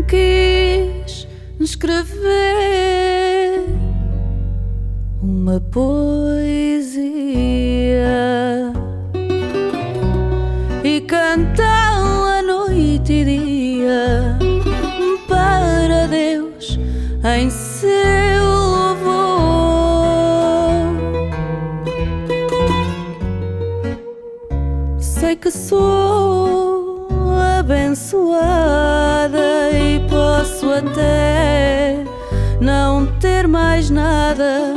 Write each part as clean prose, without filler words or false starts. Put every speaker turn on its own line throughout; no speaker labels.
quis escrever uma poesia e cantá-la noite e dia para Deus em seu louvor. Sei que sou abençoada e posso até não ter mais nada,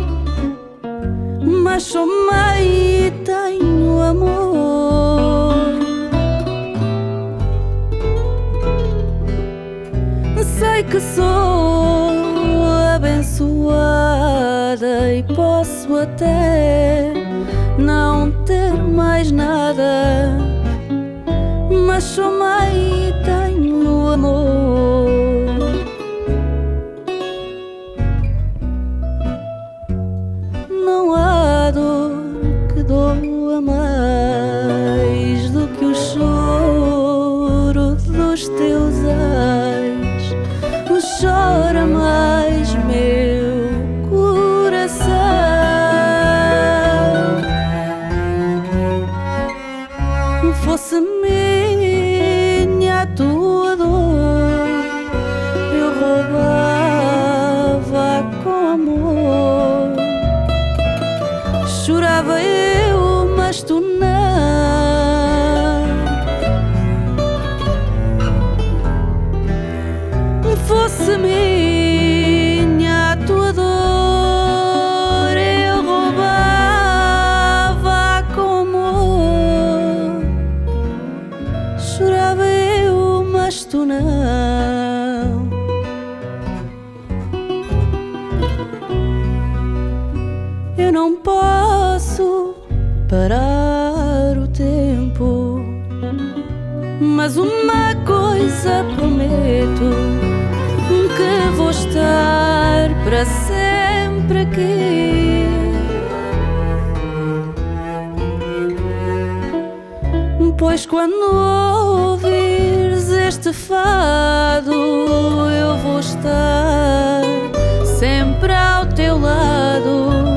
mas sou mãe e tenho amor. Sei que sou abençoada e posso até não ter mais nada, mas sou mãe e tenho amor. Não há dor que doa mais do que o choro dos teus ais. Chora mais meu coração. Fosse minha a tua dor, eu roubava com amor. Chorava eu, mas tu não. Fosse minha a tua dor, eu roubava com amor. Chorava eu, mas tu não. Eu não posso parar o tempo, mas uma coisa prometo, que vou estar para sempre aqui. Pois quando ouvires este fado, eu vou estar sempre ao teu lado.